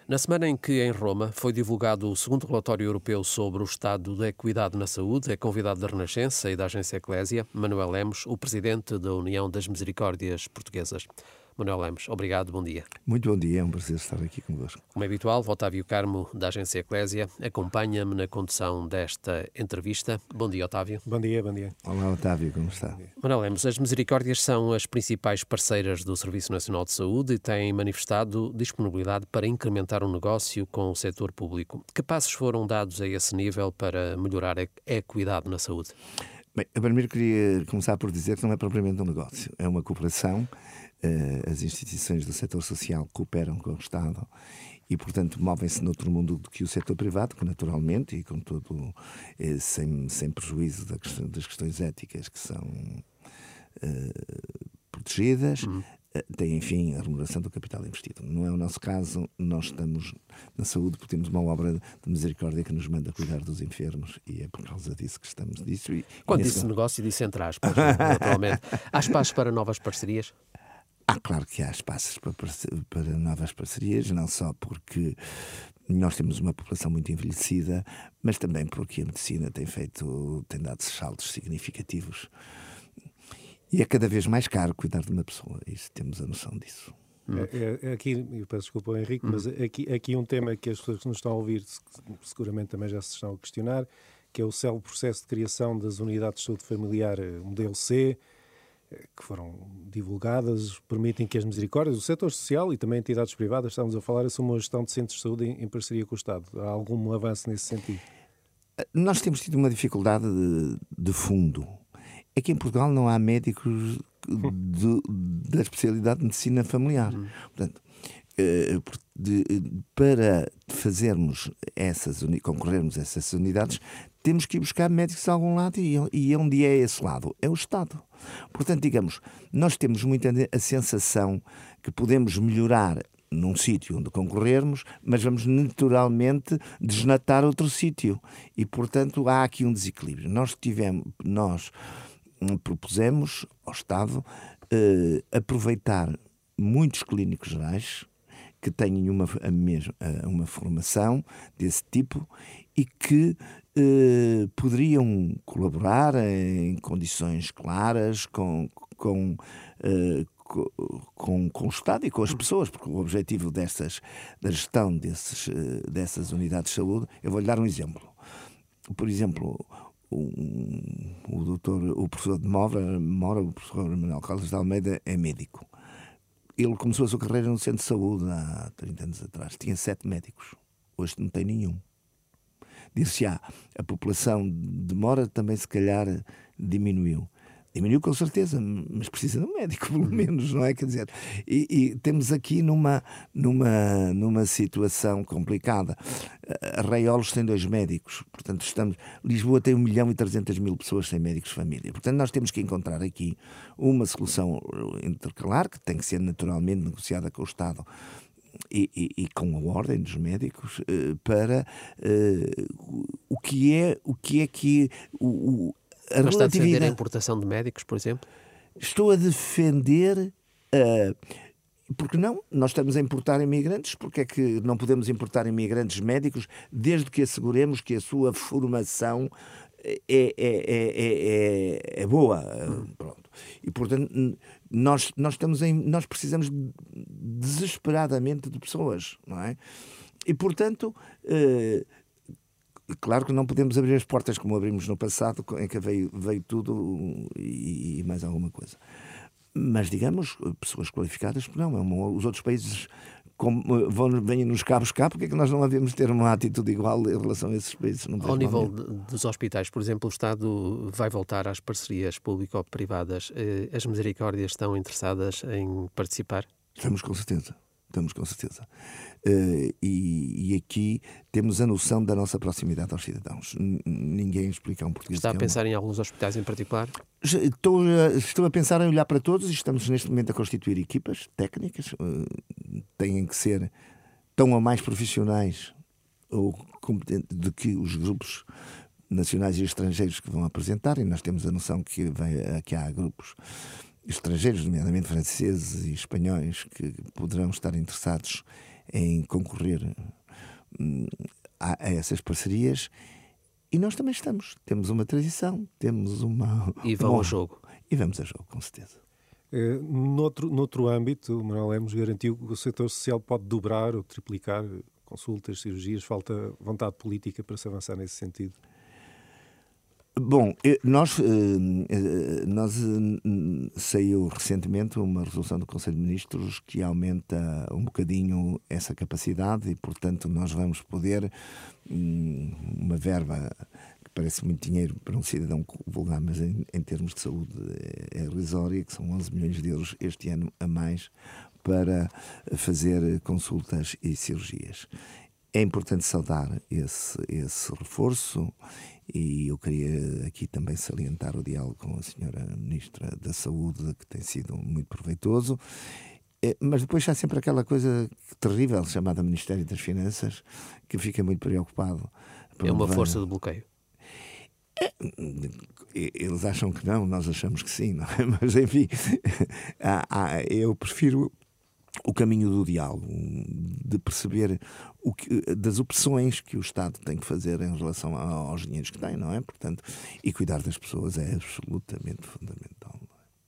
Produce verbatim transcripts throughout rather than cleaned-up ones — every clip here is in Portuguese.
Na semana em que, em Roma, foi divulgado o segundo relatório europeu sobre o estado da equidade na saúde, é convidado da Renascença e da agência Eclésia, Manuel Lemos, o presidente da União das Misericórdias Portuguesas. Manuel Lemos, obrigado, bom dia. Muito bom dia, é um prazer estar aqui convosco. Como é habitual, Otávio Carmo, da agência Eclésia, acompanha-me na condução desta entrevista. Bom dia, Otávio. Bom dia, bom dia. Olá, Otávio, como está? Manuel Lemos, as Misericórdias são as principais parceiras do Serviço Nacional de Saúde e têm manifestado disponibilidade para incrementar o negócio com o setor público. Que passos foram dados a esse nível para melhorar a equidade na saúde? Bem, eu primeiro queria começar por dizer que não é propriamente um negócio, é uma cooperação. As instituições do setor social cooperam com o Estado e, portanto, movem-se noutro mundo do que o setor privado, que naturalmente, e com todo, sem, sem prejuízo das questões éticas que são uh, protegidas, uhum. tem, enfim, a remuneração do capital investido. Não é o nosso caso, nós estamos na saúde porque temos uma obra de misericórdia que nos manda cuidar dos enfermos e é por causa disso que estamos disso. E, Quando e disse nesse... negócio, disse entre aspas, naturalmente. Há espaço para novas parcerias? Há, claro que há espaços para, para novas parcerias, não só porque nós temos uma população muito envelhecida, mas também porque a medicina tem feito, tem dado saltos significativos. E é cada vez mais caro cuidar de uma pessoa, isso temos a noção disso. É, é, aqui, eu peço desculpa ao Henrique, hum. mas aqui, aqui um tema que as pessoas que nos estão a ouvir seguramente também já se estão a questionar, que é o célebre processo de criação das unidades de saúde familiar modelo C, que foram divulgadas, permitem que as misericórdias, o setor social e também entidades privadas, estamos a falar, assumam a gestão de centros de saúde em, em parceria com o Estado. Há algum avanço nesse sentido? Nós temos tido uma dificuldade de, de fundo. É que em Portugal não há médicos de, da especialidade de medicina familiar. Hum. Portanto, de, para fazermos essas, concorrermos a essas unidades, temos que ir buscar médicos de algum lado e, e onde é esse lado? É o Estado. Portanto, digamos, nós temos muita a sensação que podemos melhorar num sítio onde concorrermos, mas vamos naturalmente desnatar outro sítio. E, portanto, há aqui um desequilíbrio. Nós tivemos, nós propusemos ao Estado eh, aproveitar muitos clínicos gerais que têm uma, a mesma, uma formação desse tipo e que eh, poderiam colaborar em condições claras com, com, eh, com, com o Estado e com as pessoas, porque o objetivo dessas, da gestão desses, dessas unidades de saúde, eu vou-lhe dar um exemplo. Por exemplo, um, o, doutor, o professor de Mora, Mora, o professor Manuel Carlos de Almeida, é médico. Ele começou a sua carreira no centro de saúde há trinta anos atrás. Tinha sete médicos. Hoje não tem nenhum. Disse-se, ah, a população de Mora também se calhar diminuiu. Diminuiu com certeza, mas precisa de um médico, pelo menos, não é? Quer dizer, e, e temos aqui numa, numa, numa situação complicada. Arraiolos tem dois médicos, portanto, estamos. Lisboa tem um milhão e trezentas mil pessoas sem médicos de família. Portanto, nós temos que encontrar aqui uma solução intercalar, que tem que ser naturalmente negociada com o Estado. E, e, e com a ordem dos médicos uh, para uh, o que é o que é que o, o a Mas está a defender a importação de médicos, por exemplo? Estou a defender uh, porque não? Nós estamos a importar imigrantes, porque é que não podemos importar imigrantes médicos desde que asseguremos que a sua formação é, é, é, é, é boa. Hum. Pronto. E portanto nós, nós, estamos em, nós precisamos desesperadamente de pessoas, não é? E portanto uh, claro que não podemos abrir as portas como abrimos no passado, em que veio, veio tudo e, e mais alguma coisa. Mas, digamos, pessoas qualificadas, não. É uma, os outros países como, vão, vêm nos cabos cá, porque é que nós não devemos ter uma atitude igual em relação a esses países? Não Ao nível de, dos hospitais, por exemplo, o Estado vai voltar às parcerias público-privadas. As misericórdias estão interessadas em participar? Estamos com certeza. Estamos com certeza. Uh, e, e aqui temos a noção da nossa proximidade aos cidadãos. N- ninguém explica a um português. Está a é pensar uma... em alguns hospitais em particular? Estou, estou a pensar em olhar para todos e estamos neste momento a constituir equipas técnicas. Uh, têm que ser tão ou mais profissionais ou competentes do que os grupos nacionais e estrangeiros que vão apresentar. E nós temos a noção que, vai, que há grupos estrangeiros, nomeadamente franceses e espanhóis, que poderão estar interessados em concorrer hum, a, a essas parcerias. E nós também estamos. Temos uma tradição, temos uma... E vão uma... ao jogo. E vamos a jogo, com certeza. Uh, noutro, noutro âmbito, o Manuel Lemos garantiu que o setor social pode dobrar ou triplicar consultas, cirurgias. Falta vontade política para se avançar nesse sentido? Bom, nós, nós saiu recentemente uma resolução do Conselho de Ministros que aumenta um bocadinho essa capacidade e, portanto, nós vamos poder uma verba que parece muito dinheiro para um cidadão vulgar, mas em, em termos de saúde é irrisória, que são onze milhões de euros este ano a mais para fazer consultas e cirurgias. É importante saudar esse, esse reforço. E eu queria aqui também salientar o diálogo com a senhora Ministra da Saúde, que tem sido muito proveitoso. Mas depois há sempre aquela coisa terrível chamada Ministério das Finanças, que fica muito preocupado. É uma força de bloqueio. É, eles acham que não, nós achamos que sim, não é? Mas enfim, há, há, eu prefiro o caminho do diálogo, de perceber o que, das opções que o Estado tem que fazer em relação aos dinheiros que tem, não é? Portanto, e cuidar das pessoas é absolutamente fundamental.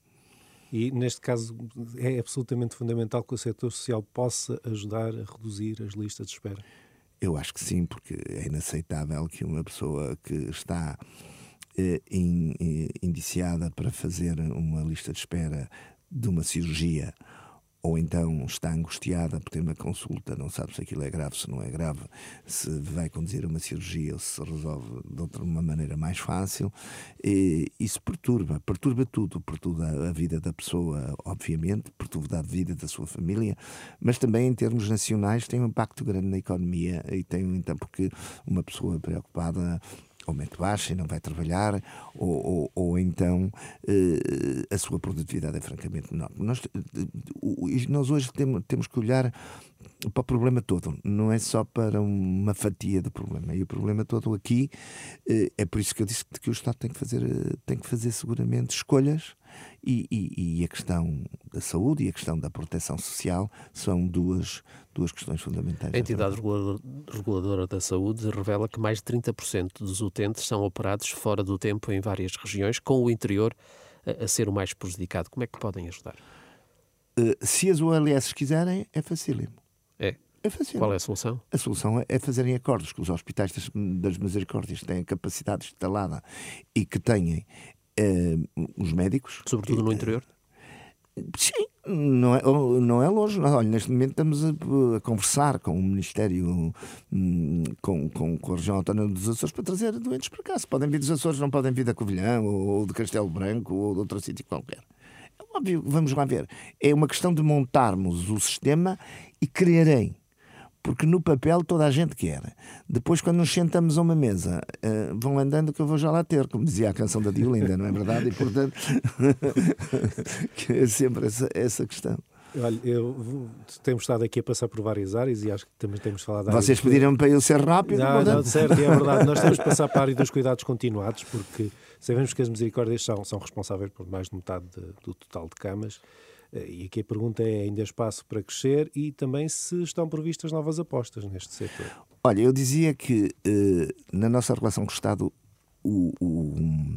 E, neste caso, é absolutamente fundamental que o setor social possa ajudar a reduzir as listas de espera? Eu acho que sim, porque é inaceitável que uma pessoa que está eh, in, in, indiciada para fazer uma lista de espera de uma cirurgia, ou então está angustiada por ter uma consulta, não sabe se aquilo é grave, se não é grave, se vai conduzir a uma cirurgia ou se se resolve de outra uma maneira mais fácil. E isso perturba, perturba tudo, perturba a vida da pessoa, obviamente, perturba a vida da sua família, mas também em termos nacionais tem um impacto grande na economia e tem, então, porque uma pessoa preocupada ou mete baixa e não vai trabalhar, ou, ou, ou então eh, a sua produtividade é francamente menor. Nós, nós hoje temos, temos que olhar para o problema todo, não é só para uma fatia do problema. E o problema todo aqui eh, é por isso que eu disse que o Estado tem que fazer, tem que fazer seguramente escolhas. E, e, e a questão da saúde e a questão da proteção social são duas, duas questões fundamentais. A entidade reguladora da saúde revela que mais de trinta por cento dos utentes são operados fora do tempo em várias regiões, com o interior a, a ser o mais prejudicado. Como é que podem ajudar? Uh, se as O L S quiserem, é facílimo. É? É fácil. Qual é a solução? A solução é fazerem acordos com os hospitais das, das Misericórdias que têm capacidade instalada e que têm uh, os médicos. Sobretudo no interior? Sim, não é, não é longe. Olha, neste momento estamos a, a conversar com o Ministério, com, com, com a região autónoma dos Açores para trazer doentes para cá. Se podem vir dos Açores, não podem vir da Covilhã ou, ou de Castelo Branco ou de outro sítio qualquer. É óbvio, vamos lá ver. É uma questão de montarmos o sistema e quererem. Porque no papel toda a gente quer. Depois, quando nos sentamos a uma mesa, uh, vão andando que eu vou já lá ter, como dizia a canção da Diolinda, não é verdade? E, portanto, que é sempre essa, essa questão. Olha, eu, temos estado aqui a passar por várias áreas e acho que também temos falado... Vocês de... pediram para eu ser rápido? Não, não, certo, é verdade. Nós temos que passar para a área dos cuidados continuados, porque sabemos que as misericórdias são, são responsáveis por mais de metade de, do total de camas. E aqui a pergunta é: ainda há espaço para crescer e também se estão previstas novas apostas neste setor? Olha, eu dizia que uh, na nossa relação com o Estado o, o,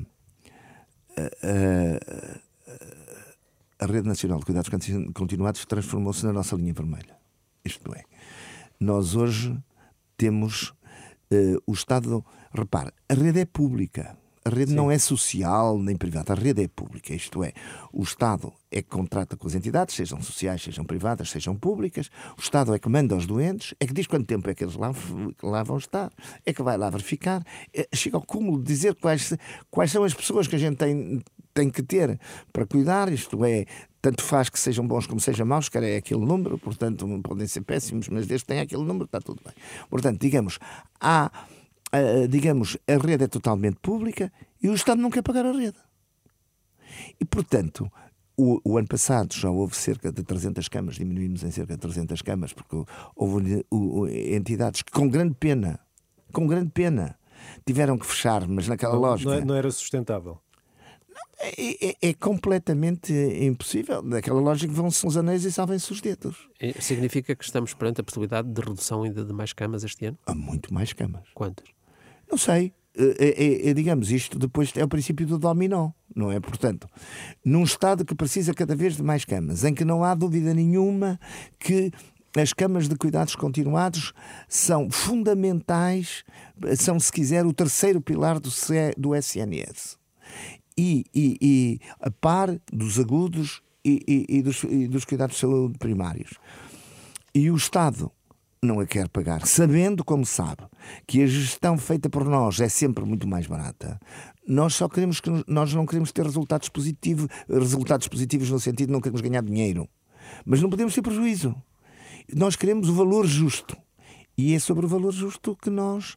a, a, a Rede Nacional de Cuidados Continuados transformou-se na nossa linha vermelha. Isto é, nós hoje temos uh, o Estado... Repare, a rede é pública. A rede Sim. não é social nem privada, a rede é pública, isto é, o Estado é que contrata com as entidades, sejam sociais, sejam privadas, sejam públicas, o Estado é que manda aos doentes, é que diz quanto tempo é que eles lá, lá vão estar, é que vai lá verificar, é, chega ao cúmulo de dizer quais, quais são as pessoas que a gente tem, tem que ter para cuidar, isto é, tanto faz que sejam bons como sejam maus, que é aquele número, portanto podem ser péssimos, mas desde que tenha aquele número está tudo bem. Portanto, digamos, há... Uh, digamos, a rede é totalmente pública e o Estado não quer pagar a rede. E, portanto, o, o ano passado já houve cerca de trezentas camas, diminuímos em cerca de trezentas camas, porque houve o, o, entidades que, com grande pena, com grande pena, tiveram que fechar, mas naquela não, lógica... Não, é, não era sustentável? É, é, é completamente impossível. Daquela lógica vão-se os anéis e salvem-se os dedos. E significa que estamos perante a possibilidade de redução ainda de mais camas este ano? Há muito mais camas. Quantas? Não sei. É, é, é, digamos, isto depois é o princípio do dominó, não é? Portanto, num Estado que precisa cada vez de mais camas, em que não há dúvida nenhuma que as camas de cuidados continuados são fundamentais, são, se quiser, o terceiro pilar do, C, do S N S. E, e, e a par dos agudos e, e, e, dos, e dos cuidados de saúde primários. E o Estado não a quer pagar, sabendo, como sabe, que a gestão feita por nós é sempre muito mais barata. Nós só queremos que nós não queremos ter resultados positivos, resultados positivos no sentido de não queremos ganhar dinheiro, mas não podemos ter prejuízo. Nós queremos o valor justo, e é sobre o valor justo que nós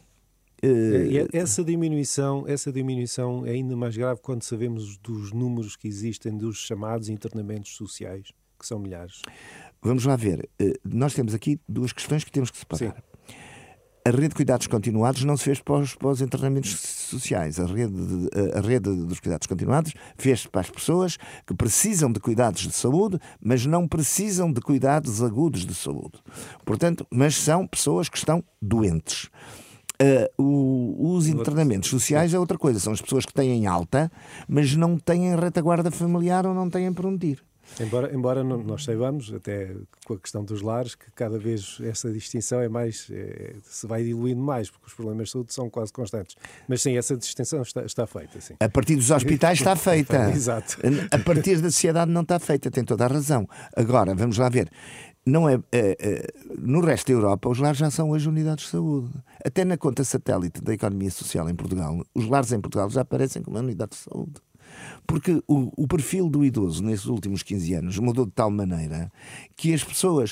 Uh... Essa diminuição, essa diminuição é ainda mais grave quando sabemos dos números que existem dos chamados internamentos sociais, que são milhares. Vamos lá ver. Nós temos aqui duas questões que temos que separar. Sim. A rede de cuidados continuados não se fez para os, para os internamentos sociais. A rede, de, a rede dos cuidados continuados fez-se para as pessoas que precisam de cuidados de saúde, mas não precisam de cuidados agudos de saúde. Portanto, mas são pessoas que estão doentes. Uh, o, os internamentos sociais é outra coisa. São as pessoas que têm alta, mas não têm retaguarda familiar ou não têm para onde ir. Embora, embora não, nós saibamos, até com a questão dos lares, que cada vez essa distinção é mais, é, se vai diluindo mais, porque os problemas de saúde são quase constantes. Mas sim, essa distinção está, está feita. Sim. A partir dos hospitais está feita. Exato. A partir da sociedade não está feita, tem toda a razão. Agora, vamos lá ver. Não é, é, é, no resto da Europa, os lares já são hoje unidades de saúde. Até na conta satélite da economia social em Portugal, os lares em Portugal já aparecem como unidade de saúde. Porque o, o perfil do idoso nesses últimos quinze anos mudou de tal maneira que as pessoas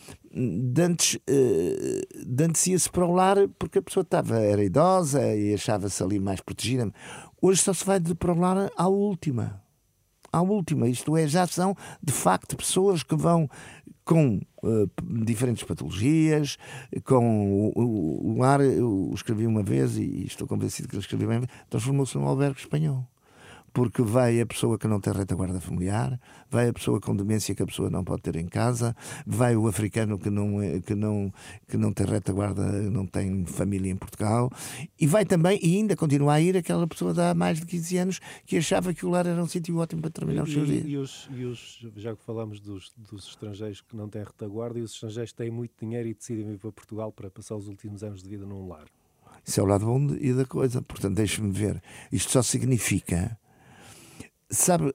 de antes, uh, de antes ia-se para o lar porque a pessoa estava, era idosa e achava-se ali mais protegida. Hoje só se vai de para o lar à última. À última, isto é, já são de facto pessoas que vão com uh, diferentes patologias, com o, o, o lar. Eu escrevi uma vez, e estou convencido que eu escrevi bem, transformou-se num albergue espanhol. Porque vai a pessoa que não tem retaguarda familiar, vai a pessoa com demência que a pessoa não pode ter em casa, vai o africano que não, que não, que não tem retaguarda, não tem família em Portugal, e vai também, e ainda continua a ir, aquela pessoa de há mais de quinze anos que achava que o lar era um sítio ótimo para terminar os seus dias. E, e, os, e os, já que falamos dos, dos estrangeiros que não têm retaguarda, e os estrangeiros têm muito dinheiro e decidem vir para Portugal para passar os últimos anos de vida num lar. Isso é o lado bom e da coisa. Portanto, deixe-me ver. Isto só significa... Sabe, uh,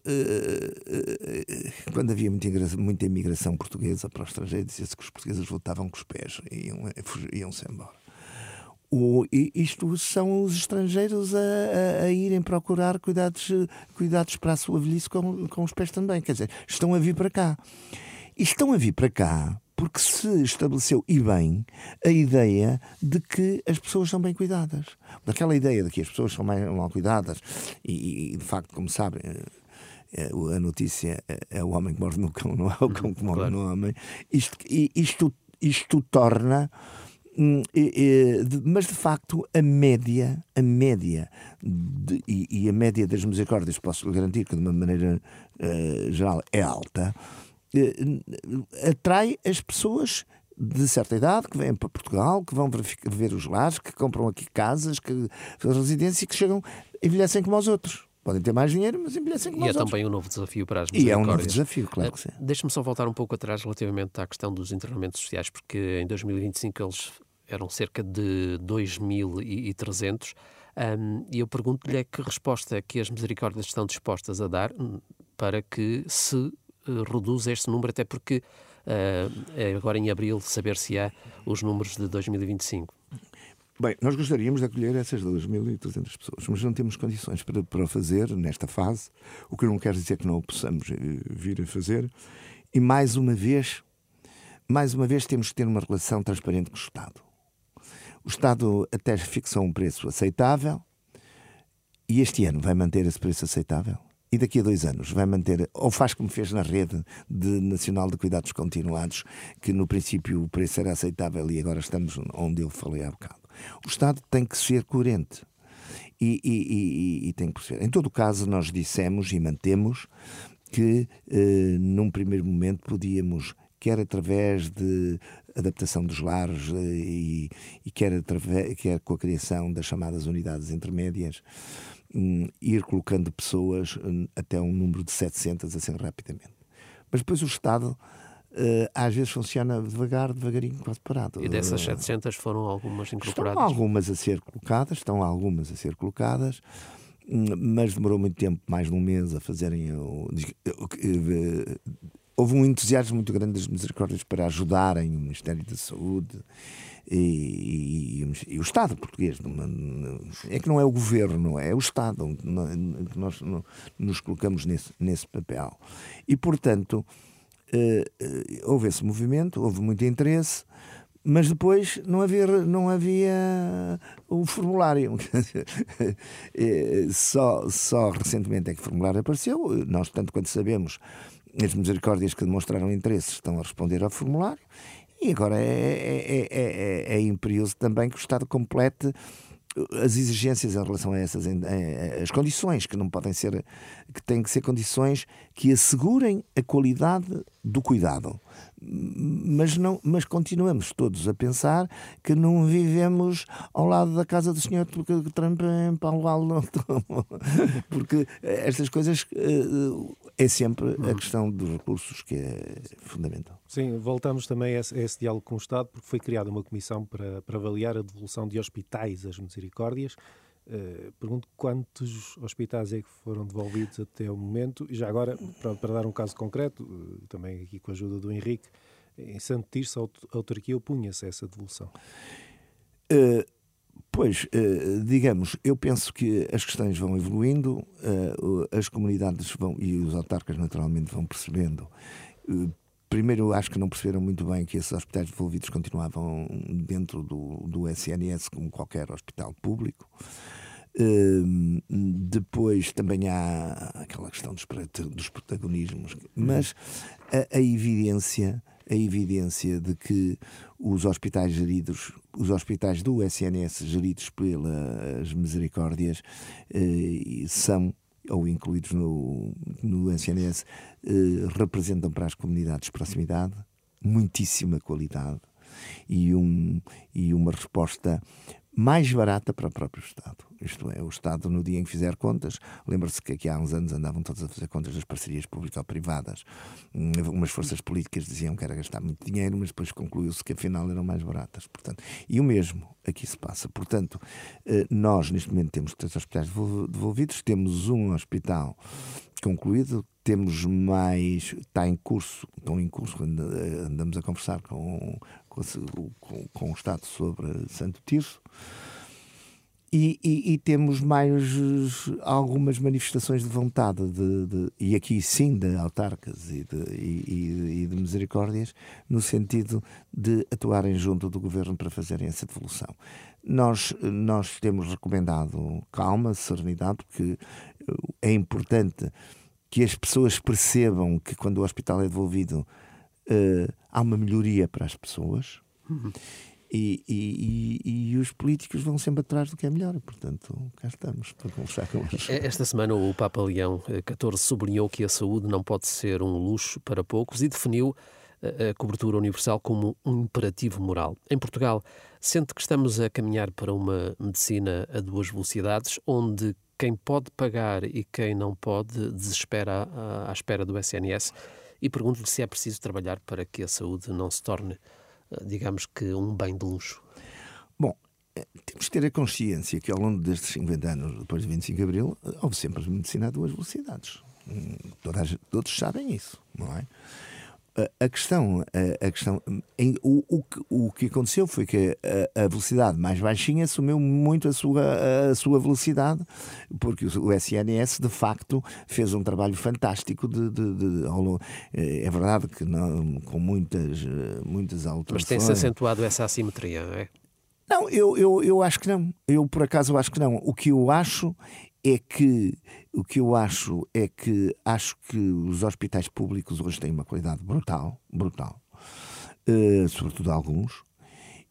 uh, quando havia muita, muita imigração portuguesa para o estrangeiro, dizia-se que os portugueses voltavam com os pés e iam, iam-se embora. O, isto são os estrangeiros a, a, a irem procurar cuidados, cuidados para a sua velhice com, com os pés também. Quer dizer, estão a vir para cá. E estão a vir para cá porque se estabeleceu, e bem, a ideia de que as pessoas são bem cuidadas. Daquela ideia de que as pessoas são mais mal cuidadas, e, e de facto, como sabem, a notícia é o homem que morde no cão, não é o cão que morde claro. no homem. Isto, isto, isto torna... Mas de facto a média, a média de, e a média das misericórdias, posso lhe garantir que de uma maneira uh, geral é alta, atrai as pessoas de certa idade que vêm para Portugal, que vão ver os lares, que compram aqui casas, que residências, que chegam, envelhecem como os outros. Podem ter mais dinheiro, mas envelhecem como os outros. E é também um novo desafio para as misericórdias. E é um novo desafio, claro que sim. Deixe-me só voltar um pouco atrás relativamente à questão dos internamentos sociais, porque em dois mil e vinte e cinco eles eram cerca de dois mil e trezentos, um, e eu pergunto-lhe é que resposta é que as misericórdias estão dispostas a dar para que se reduz este número, até porque uh, agora em abril saber-se-á os números de dois mil e vinte e cinco. Bem, nós gostaríamos de acolher essas duas mil e trezentas pessoas, mas não temos condições para, para fazer nesta fase, o que não quer dizer que não o possamos vir a fazer. E mais uma vez, mais uma vez temos que ter uma relação transparente com o Estado. O Estado até fixou um preço aceitável e este ano vai manter esse preço aceitável. E daqui a dois anos vai manter, ou faz como fez na rede de nacional de cuidados continuados, que no princípio o preço era aceitável e agora estamos onde eu falei há bocado. O Estado tem que ser coerente. e, e, e, e tem que perceber. Em todo o caso, nós dissemos e mantemos que, eh, num primeiro momento, podíamos, quer através de adaptação dos lares e, e quer, através, quer com a criação das chamadas unidades intermédias, um, ir colocando pessoas um, até um número de setecentas assim rapidamente. Mas depois o Estado uh, às vezes funciona devagar, devagarinho, quase parado. E dessas setecentas foram algumas incorporadas? Estão algumas a ser colocadas, estão algumas a ser colocadas, mas demorou muito tempo, mais de um mês, a fazerem o... Houve um entusiasmo muito grande das Misericórdias para ajudarem o Ministério da Saúde e, e, e, e o Estado português. É que não é o Governo, é o Estado que nós nos colocamos nesse, nesse papel. E, portanto, houve esse movimento, houve muito interesse, mas depois não havia, não havia o formulário. só, só recentemente é que o formulário apareceu. Nós, tanto quanto sabemos, as Misericórdias que demonstraram interesse estão a responder ao formulário, e agora é, é, é, é, é imperioso também que o Estado complete as exigências em relação a essas as condições que não podem ser, que têm que ser condições que assegurem a qualidade do cuidado. Mas, não, mas continuamos todos a pensar que não vivemos ao lado da casa do senhor Trump em Palo Alto, porque estas coisas é sempre a questão dos recursos que é fundamental. Sim, voltamos também a esse, a esse diálogo com o Estado, porque foi criada uma comissão para, para avaliar a devolução de hospitais às Misericórdias. Uh, pergunto quantos hospitais é que foram devolvidos até o momento, e já agora, para, para dar um caso concreto, uh, também aqui com a ajuda do Henrique, em Santo Tirso a autarquia opunha-se a essa devolução. Uh, pois, uh, digamos, eu penso que as questões vão evoluindo, uh, as comunidades vão, e os autarcas naturalmente vão percebendo. Uh, Primeiro, acho que não perceberam muito bem que esses hospitais devolvidos continuavam dentro do, do S N S como qualquer hospital público. Uh, depois também há aquela questão dos, dos protagonismos, mas a, a evidência, a evidência de que os hospitais geridos, os hospitais do S N S geridos pelas Misericórdias uh, são, ou incluídos no, no S N S, eh, representam para as comunidades de proximidade muitíssima qualidade e, um, e uma resposta mais barata para o próprio Estado. Isto é, o Estado, no dia em que fizer contas, lembra-se que aqui há uns anos andavam todos a fazer contas das parcerias público-privadas. Umas forças políticas diziam que era gastar muito dinheiro, mas depois concluiu-se que afinal eram mais baratas. Portanto, e o mesmo aqui se passa. Portanto, nós neste momento temos três hospitais devolvidos, temos um hospital concluído, temos mais, está em curso, estão em curso, andamos a conversar com, com, com, com o Estado sobre Santo Tirso, e, e, e temos mais algumas manifestações de vontade, de, de, e aqui sim de autarcas e de, e, e de Misericórdias, no sentido de atuarem junto do Governo para fazerem essa devolução. Nós, nós temos recomendado calma, serenidade, porque é importante que as pessoas percebam que quando o hospital é devolvido uh, há uma melhoria para as pessoas. Uhum. E, e, e, e os políticos vão sempre atrás do que é melhor. Portanto, cá estamos para conversar com eles. Esta semana o Papa Leão catorze sublinhou que a saúde não pode ser um luxo para poucos e definiu a cobertura universal como um imperativo moral. Em Portugal, sente que estamos a caminhar para uma medicina a duas velocidades, onde quem pode pagar e quem não pode desespera à, à espera do S N S, e pergunto-lhe se é preciso trabalhar para que a saúde não se torne, digamos que, um bem de luxo. Bom, temos que ter a consciência que ao longo destes cinquenta anos, depois de vinte e cinco de Abril, houve sempre medicina a duas velocidades. Todas, todos sabem isso, não é? A questão, a, a questão em, o, o, o que aconteceu foi que a, a velocidade mais baixinha assumiu muito a sua, a sua velocidade, porque o S N S de facto fez um trabalho fantástico de, de, de, de é verdade que não, com muitas, muitas alterações. Mas tem-se acentuado essa assimetria, não é? Não, eu, eu, eu acho que não. Eu por acaso acho que não. O que eu acho é que o que eu acho é que acho que os hospitais públicos hoje têm uma qualidade brutal, brutal, uh, sobretudo alguns,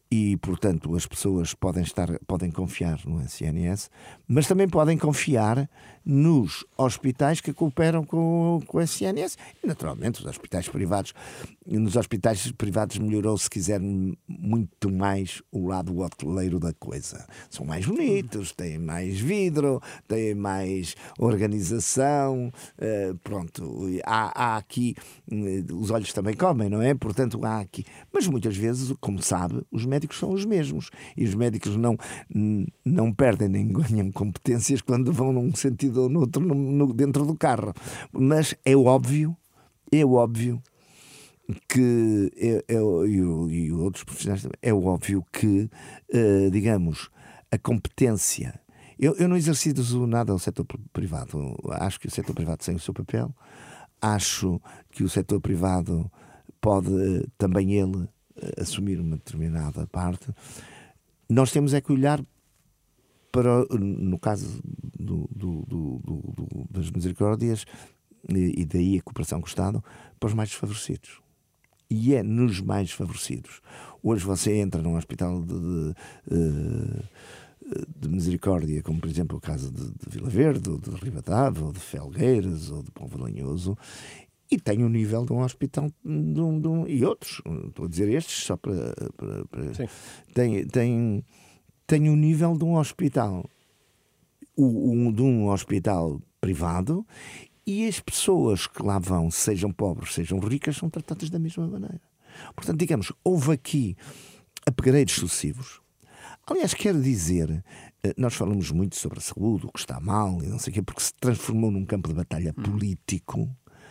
e, portanto, as pessoas podem, estar, podem confiar no S N S, mas também podem confiar nos hospitais que cooperam com, com o S N S. E, naturalmente, os hospitais privados. Nos hospitais privados melhorou, se quiser, muito mais o lado hoteleiro da coisa. São mais bonitos, têm mais vidro, têm mais organização. Uh, pronto, há, há aqui... Os olhos também comem, não é? Portanto, há aqui... Mas muitas vezes, como sabe, os médicos são os mesmos. E os médicos não, não perdem nem ganham competências quando vão num sentido ou no outro no, no, dentro do carro. Mas é óbvio, é óbvio que é, é, e, e outros profissionais também, é óbvio que, uh, digamos, a competência... Eu, eu não exercito nada ao setor privado. Acho que o setor privado tem o seu papel. Acho que o setor privado pode uh, também ele uh, assumir uma determinada parte. Nós temos é que olhar para, no caso do, do, do, do, das misericórdias, e, e daí a cooperação com o Estado, para os mais desfavorecidos. E é nos mais favorecidos. Hoje você entra num hospital de, de, de misericórdia, como por exemplo o caso de, de Vila Verde, ou de Ribadavia, ou de Felgueiras, ou de Povo Lanhoso, e tem o nível de um hospital de um, de um, e outros, estou a dizer estes só para... para, para tem, tem, tem o nível de um hospital, o, um, de um hospital privado, e as pessoas que lá vão, sejam pobres, sejam ricas, são tratadas da mesma maneira. Portanto, digamos, houve aqui upgrades sucessivos. Aliás, quero dizer, nós falamos muito sobre a saúde, o que está mal, e não sei o quê, porque se transformou num campo de batalha político.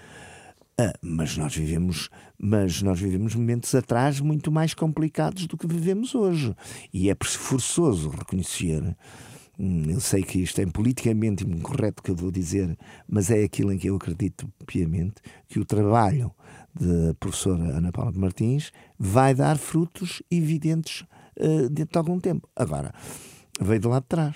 Ah, mas nós vivemos, mas nós vivemos momentos atrás muito mais complicados do que vivemos hoje. E é forçoso reconhecer... Eu sei que isto é politicamente incorreto que eu vou dizer, mas é aquilo em que eu acredito piamente, que o trabalho da professora Ana Paula Martins vai dar frutos evidentes uh, dentro de algum tempo. Agora, veio do lado de trás.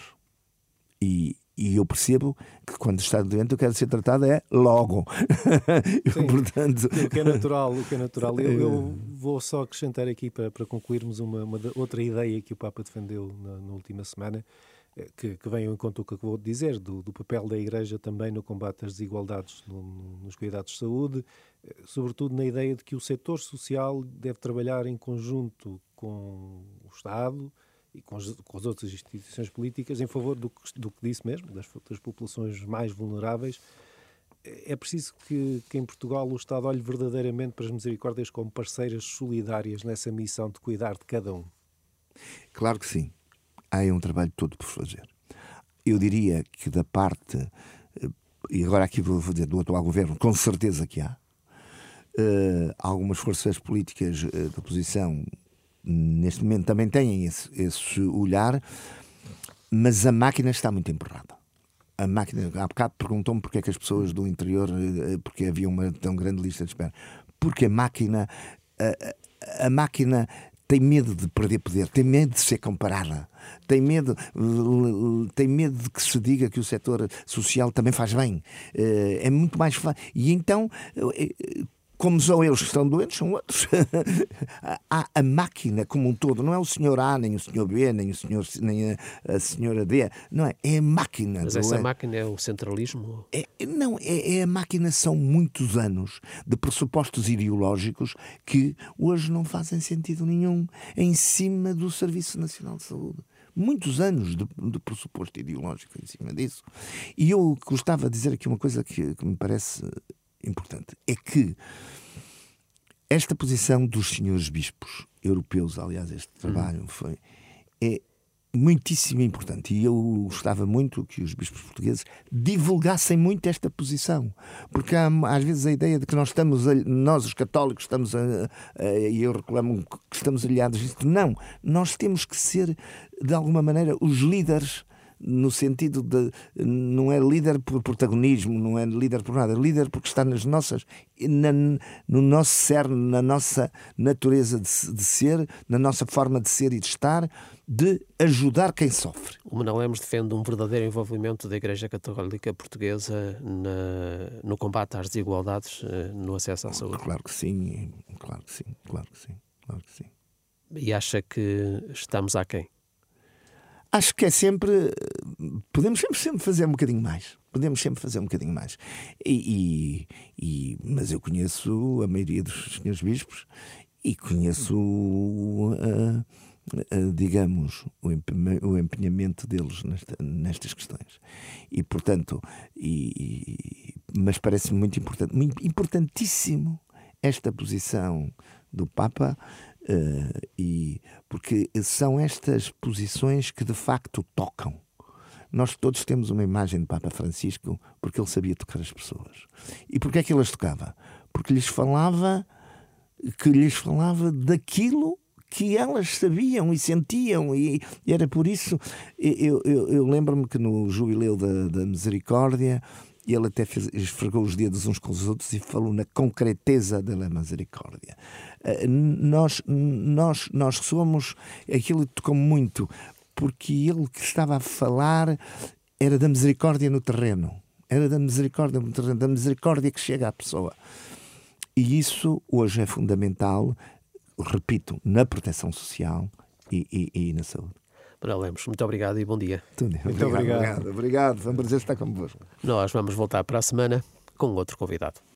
E, e eu percebo que quando está doente eu quero ser tratado é logo. Sim, Portanto... o que é natural. O que é natural. Eu, eu vou só acrescentar aqui para, para concluirmos uma, uma outra ideia que o Papa defendeu na, na última semana, Que, que vem ao encontro do que acabou de dizer, do, do papel da Igreja também no combate às desigualdades no, no, nos cuidados de saúde, sobretudo na ideia de que o setor social deve trabalhar em conjunto com o Estado e com as, com as outras instituições políticas em favor do, do que disse mesmo, das, das populações mais vulneráveis. É preciso que, que em Portugal o Estado olhe verdadeiramente para as misericórdias como parceiras solidárias nessa missão de cuidar de cada um. Claro que sim. Há um trabalho todo por fazer. Eu diria que da parte, e agora aqui vou dizer do atual governo, com certeza que há, uh, algumas forças políticas uh, da oposição neste momento também têm esse, esse olhar, mas a máquina está muito emperrada. A máquina, há bocado perguntou-me porque é que as pessoas do interior, uh, porque havia uma tão grande lista de espera. Porque a máquina, uh, a máquina tem medo de perder poder, tem medo de ser comparada, tem medo, tem medo de que se diga que o setor social também faz bem. É muito mais fácil. E então, como são eles que estão doentes, são outros. Há a máquina como um todo, não é o senhor A, nem o senhor B, nem, o senhor, nem a, a senhora D, não é? É a máquina. Mas essa é? máquina é o centralismo? É, não, é, é a máquina, são muitos anos de pressupostos ideológicos que hoje não fazem sentido nenhum em cima do Serviço Nacional de Saúde. Muitos anos de, de pressuposto ideológico em cima disso. E eu gostava de dizer aqui uma coisa que, que me parece importante, é que esta posição dos senhores bispos europeus, aliás, este trabalho foi, é muitíssimo importante, e eu gostava muito que os bispos portugueses divulgassem muito esta posição, porque há às vezes a ideia de que nós estamos, nós os católicos estamos, a, a, e eu reclamo que estamos aliados a isto. Não, nós temos que ser de alguma maneira os líderes, no sentido de, não é líder por protagonismo, não é líder por nada, é líder porque está nas nossas, na, no nosso cerne, na nossa natureza de, de ser, na nossa forma de ser e de estar, de ajudar quem sofre. O Manuel Lemos defende um verdadeiro envolvimento da Igreja Católica Portuguesa na, no combate às desigualdades no acesso à saúde. Claro que sim, claro que sim, claro que sim, claro que sim. E acha que estamos aquém? Acho que é sempre... Podemos sempre, sempre fazer um bocadinho mais. Podemos sempre fazer um bocadinho mais. E, e, e, mas eu conheço a maioria dos senhores bispos e conheço, uh, uh, digamos, o, empenha, o empenhamento deles nesta, nestas questões. E, portanto, e, mas parece-me muito importante, muito importantíssimo esta posição do Papa, uh, e, porque são estas posições que de facto tocam. Nós todos temos uma imagem do Papa Francisco porque ele sabia tocar as pessoas. E porquê é que ele as tocava? Porque lhes falava, que lhes falava daquilo que elas sabiam e sentiam, e, e era por isso. Eu, eu, eu lembro-me que no jubileu da, da Misericórdia ele até fez, esfregou os dedos uns com os outros e falou na concreteza da misericórdia. Uh, nós, nós, nós somos, aquilo que tocou muito, porque ele que estava a falar era da misericórdia no terreno, era da misericórdia no terreno, da misericórdia que chega à pessoa. E isso hoje é fundamental, repito, na proteção social e, e, e na saúde. Manuel Lemos, muito obrigado e bom dia. Muito obrigado. obrigado. Obrigado, obrigado. Foi um prazer estar convosco. Nós vamos voltar para a semana com outro convidado.